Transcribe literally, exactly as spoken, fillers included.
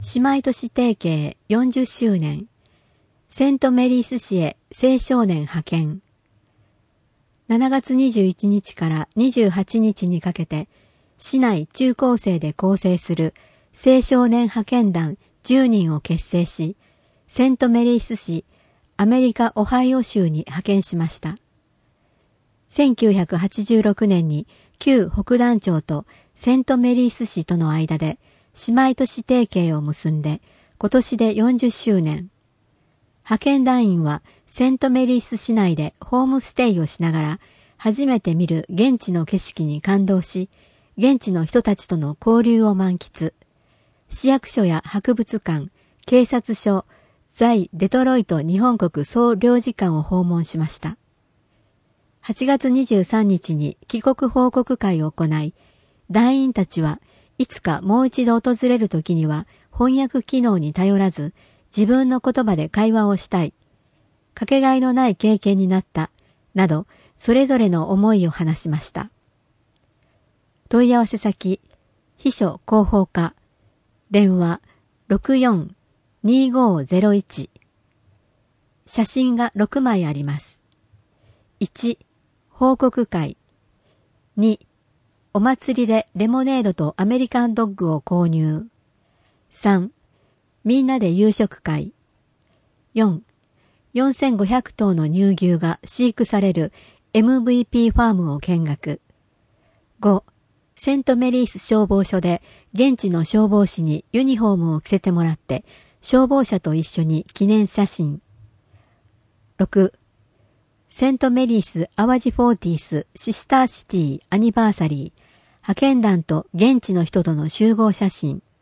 姉妹都市提携よんじゅっしゅうねん、セントメリース市へ青少年派遣。しちがつにじゅういちにちからにじゅうはちにちにかけて、市内中高生で構成する青少年派遣団じゅうにんを結成し、セントメリース市、アメリカ・オハイオ州に派遣しました。せんきゅうひゃくはちじゅうろくねんに旧北団町とセントメリース市との間で姉妹都市提携を結んで、今年でよんじゅっしゅうねん。派遣団員はセントメリース市内でホームステイをしながら、初めて見る現地の景色に感動し、現地の人たちとの交流を満喫。市役所や博物館、警察署、在デトロイト日本国総領事館を訪問しました。はちがつにじゅうさんにちに帰国報告会を行い、団員たちはいつかもう一度訪れる時には翻訳機能に頼らず、自分の言葉で会話をしたい。かけがえのない経験になった。など、それぞれの思いを話しました。問い合わせ先、秘書広報課、電話 ろくよん にごゼロいち。写真がろくまいあります。いち、報告会。に、お祭りでレモネードとアメリカンドッグを購入。さん、みんなで夕食会。よん、よんせんごひゃくとうの乳牛が飼育される エムブイピー ファームを見学。ご、セントメリース消防署で現地の消防士にユニフォームを着せてもらって消防車と一緒に記念写真。ろく、セントメリース・アワジ・フォーティース・シスターシティ・アニバーサリー、派遣団と現地の人との集合写真。